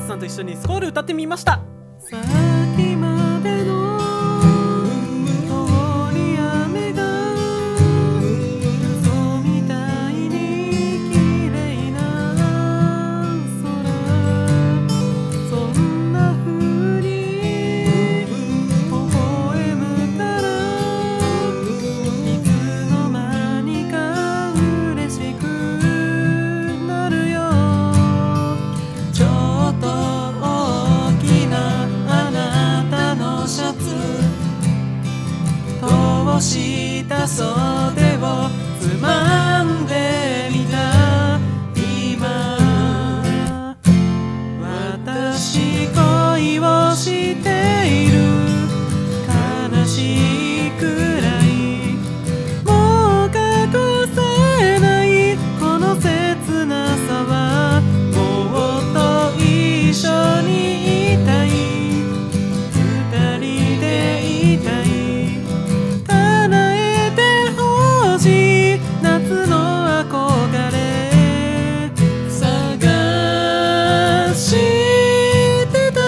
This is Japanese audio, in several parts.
ツさんと一緒にスコール歌ってみました。 さっきまでの通り雨が嘘みたいに綺麗な空、そんな風に微笑むからいつの間にか嬉しくなるよ。ちょっと大きなあなたのシャツ、通した袖をつまんでみた。今私恋をしている、悲しいくらいもう隠せないこの切なさは、もっと一緒にいたい、二人でいたい、叶えてほしい夏の憧れ探してた。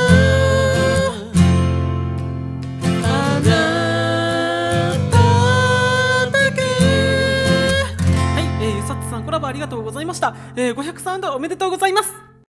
あなただけ。 はい、ゆさっちさんコラボありがとうございました。500サウンドおめでとうございます。